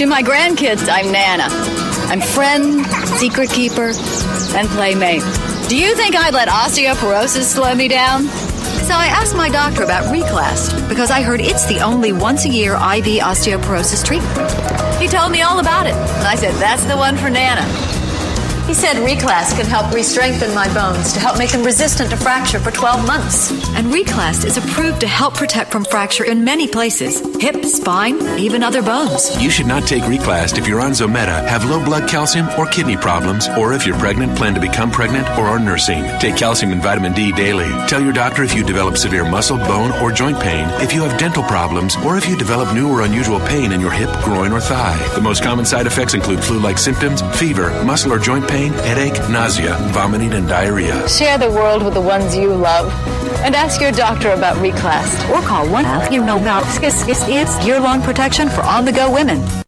To my grandkids, I'm Nana. I'm friend, secret keeper, and playmate. Do you think I'd let osteoporosis slow me down? So I asked my doctor about Reclast because I heard it's the only once-a-year IV osteoporosis treatment. He told me all about it, and I said, that's the one for Nana. He said Reclast can help re-strengthen my bones to help make them resistant to fracture for 12 months. And Reclast is approved to help protect from fracture in many places. Hip, spine, even other bones. You should not take Reclast if you're on Zometa, have low blood calcium or kidney problems, or if you're pregnant, plan to become pregnant, or are nursing. Take calcium and vitamin D daily. Tell your doctor if you develop severe muscle, bone, or joint pain, if you have dental problems, or if you develop new or unusual pain in your hip, groin, or thigh. The most common side effects include flu-like symptoms, fever, muscle or joint pain, headache, nausea, vomiting, and diarrhea. Share the world with the ones you love. And ask your doctor about Reclast. Or call 1-800-YOU-KNOW-ABOUT. It's year-long protection for on-the-go women.